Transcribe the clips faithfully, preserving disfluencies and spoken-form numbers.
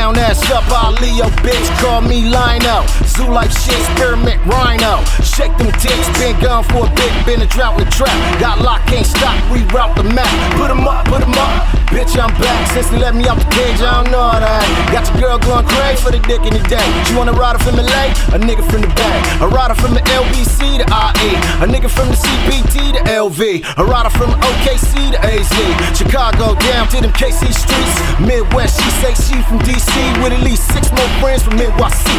down, ass up, I Leo, bitch, call me Lionel. Zoo life shit, experiment, rhino. Shake them tits, been gone for a bit, been a drought in the trap. Got locked, can't stop, reroute the map. Put 'em up, put 'em up, bitch, I'm back. Since they let me out the cage, I don't know that. Got your girl going crazy for the dick in the day. She want a rider from L A, a nigga from the Bay. A rider from the L B C to I E, a nigga from the C P T to L V. A rider from O K C to A Z. Chicago down to them K C streets. Midwest, she say she from D C with at least six more friends from Milwaukee.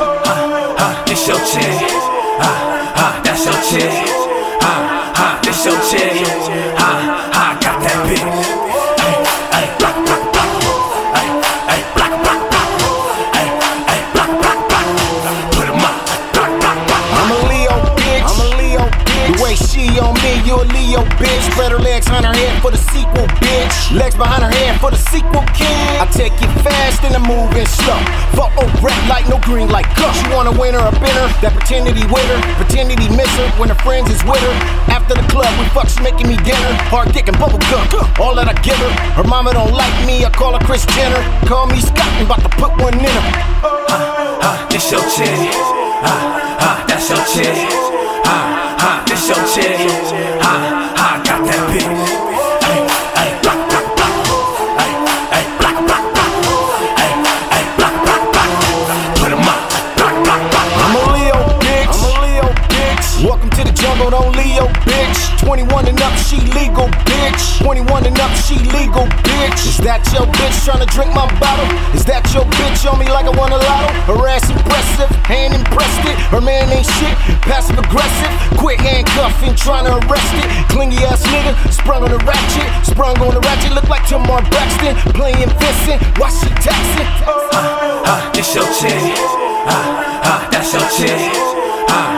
Ha, ha, this your chick. Ha, ha, that's your chick. Ha, ha, this your chick. Ha, ha, got that bitch. Ay, ay, block, block, block. Ay, ay, block, block, block. Ay, ay, block, block, block. Put 'em up, block, block, block. I'm a Leo, bitch. I'm a Leo, bitch. The way she on me, you a Leo, bitch. Spread her legs on her head for the sequel, bitch. Legs behind her head for the sequel, kid. I take it fast and I move it slow. Fuck oh, red light, no green light, go. She want a winner, a binner, that pretend that he with her, pretend that he miss her when her friends is with her. After the club, we fuck, she making me dinner. Hard dick and bubble gum, all that I give her. Her mama don't like me, I call her Kris Jenner. Call me Scott, I'm about to put one in her. Ha, ha, this your chick. Ha, ha, that's your chick. Ha, ha, this your chick. Ha, ha, got that bitch. Ay, ay, block, block, block. Ay, ay, block, block, block. Ay, ay, block, block, block. Put 'em up, block, block, block. I'm a Leo, bitch. I'm a Leo, bitch. Welcome to the jungle, don't Leo, bitch. twenty-one and up, she legal, bitch. twenty-one and up, she legal, bitch. Is that your bitch tryna drink my bottle? Is that your bitch on me like I won a lotto? Her ass impressive, hand impressed it. Her man ain't shit, passive aggressive. Quick handcuffing, tryna arrest it. Clingy ass nigga, sprung on the ratchet. Sprung on the ratchet, look like Tamar Braxton. Playing Vincent, why she taxing? Ha, ha, this your chick. Ha, ha, that's your chick. Ha,